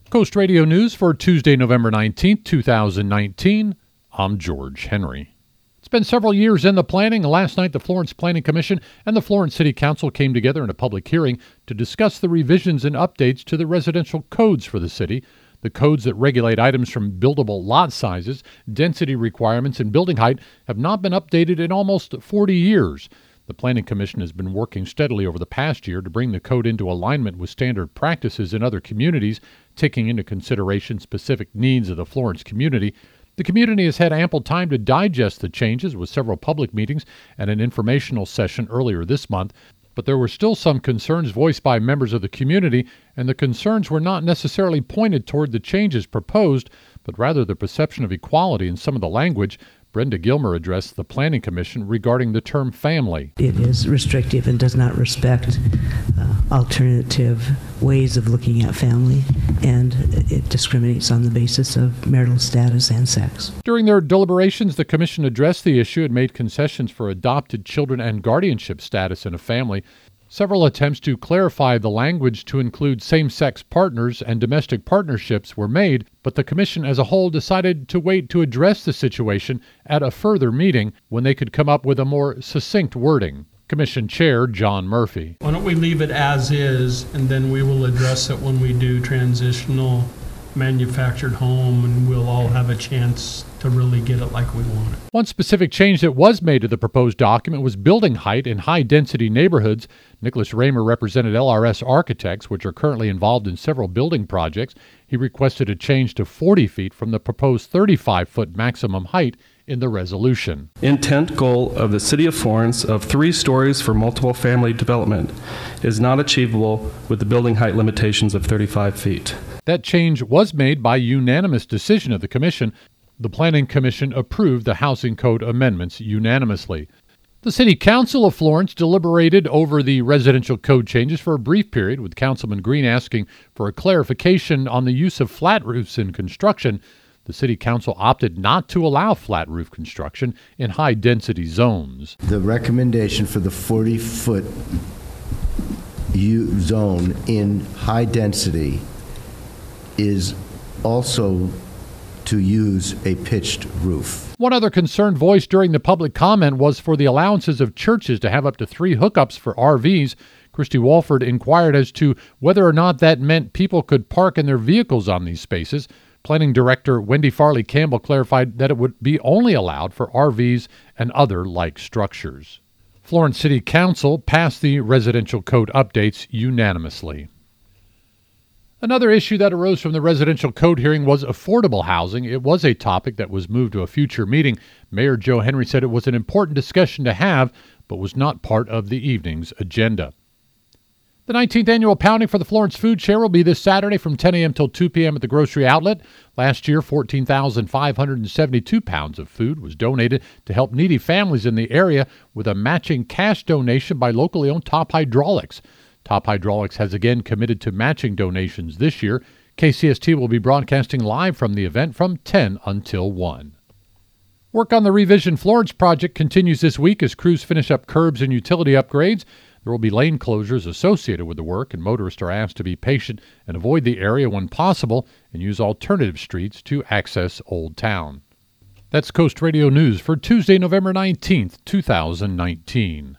Coast Radio News for Tuesday, November 19th, 2019. I'm George Henry. It's been several years in the planning. Last night, the Florence Planning Commission and the Florence City Council came together in a public hearing to discuss the revisions and updates to the residential codes for the city. The codes that regulate items from buildable lot sizes, density requirements, and building height have not been updated in almost 40 years. The Planning Commission has been working steadily over the past year to bring the code into alignment with standard practices in other communities, taking into consideration specific needs of the Florence community. The community has had ample time to digest the changes with several public meetings and an informational session earlier this month, but there were still some concerns voiced by members of the community, and the concerns were not necessarily pointed toward the changes proposed, but rather the perception of equality in some of the language. Brenda Gilmer addressed the Planning Commission regarding the term family. It is restrictive and does not respect alternative ways of looking at family, and it discriminates on the basis of marital status and sex. During their deliberations, the Commission addressed the issue and made concessions for adopted children and guardianship status in a family. Several attempts to clarify the language to include same-sex partners and domestic partnerships were made, but the Commission as a whole decided to wait to address the situation at a further meeting when they could come up with a more succinct wording. Commission Chair John Murphy. Why don't we leave it as is, and then we will address it when we do transitional manufactured home, and we'll all have a chance to really get it like we want it. One specific change that was made to the proposed document was building height in high-density neighborhoods. Nicholas Raymer represented LRS Architects, which are currently involved in several building projects. He requested a change to 40 feet from the proposed 35-foot maximum height in the resolution. Intent goal of the City of Florence of 3 stories for multiple family development is not achievable with the building height limitations of 35 feet. That change was made by unanimous decision of the Commission. The Planning Commission approved the Housing Code amendments unanimously. The City Council of Florence deliberated over the residential code changes for a brief period, with Councilman Green asking for a clarification on the use of flat roofs in construction. The City Council opted not to allow flat roof construction in high-density zones. The recommendation for the 40-foot zone in high density is also to use a pitched roof. One other concern voiced during the public comment was for the allowances of churches to have up to 3 hookups for RVs. Christy Walford inquired as to whether or not that meant people could park in their vehicles on these spaces. Planning Director Wendy Farley Campbell clarified that it would be only allowed for RVs and other like structures. Florence City Council passed the residential code updates unanimously. Another issue that arose from the residential code hearing was affordable housing. It was a topic that was moved to a future meeting. Mayor Joe Henry said it was an important discussion to have, but was not part of the evening's agenda. The 19th annual Pounding for the Florence Food Share will be this Saturday from 10 a.m. till 2 p.m. at the grocery outlet. Last year, 14,572 pounds of food was donated to help needy families in the area with a matching cash donation by locally owned Top Hydraulics. Top Hydraulics has again committed to matching donations this year. KCST will be broadcasting live from the event from 10 until 1. Work on the Revision Florence project continues this week as crews finish up curbs and utility upgrades. There will be lane closures associated with the work, and motorists are asked to be patient and avoid the area when possible and use alternative streets to access Old Town. That's Coast Radio News for Tuesday, November 19th, 2019.